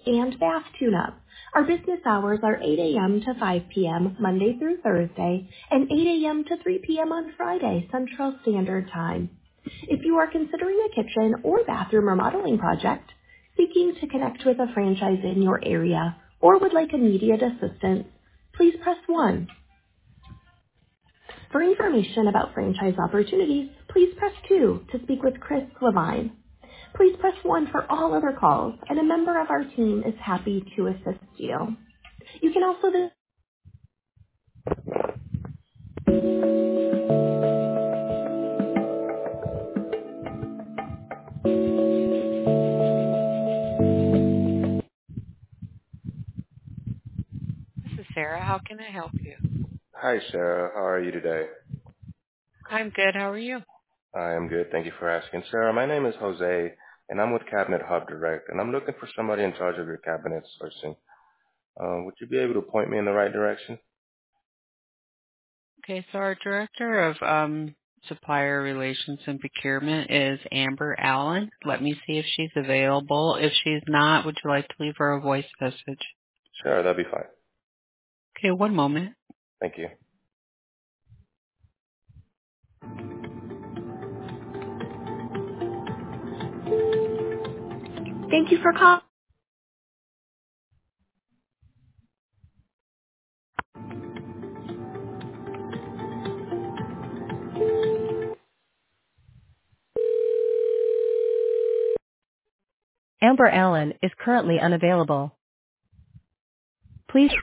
and bath tune-up. Our business hours are 8 a.m. to 5 p.m. Monday through Thursday and 8 a.m. to 3 p.m. on Friday, Central Standard Time. If you are considering a kitchen or bathroom remodeling project, seeking to connect with a franchise in your area, or would like immediate assistance, please press 1. For information about franchise opportunities, please press 2 to speak with Chris Levine. Please press 1 for all other calls, and a member of our team is happy to assist you. You can also visit. This is Sarah. How can I help you? Hi, Sarah. How are you today? I'm good. How are you? I am good. Thank you for asking. Sarah, my name is Jose, and I'm with Cabinet Hub Direct, and I'm looking for somebody in charge of your cabinet sourcing. Would you be able to point me in the right direction? Okay, so our director of supplier relations and procurement is Amber Allen. Let me see if she's available. If she's not, would you like to leave her a voice message? Sure, that'd be fine. Okay, one moment. Thank you. Thank you for calling. Amber Allen is currently unavailable. Please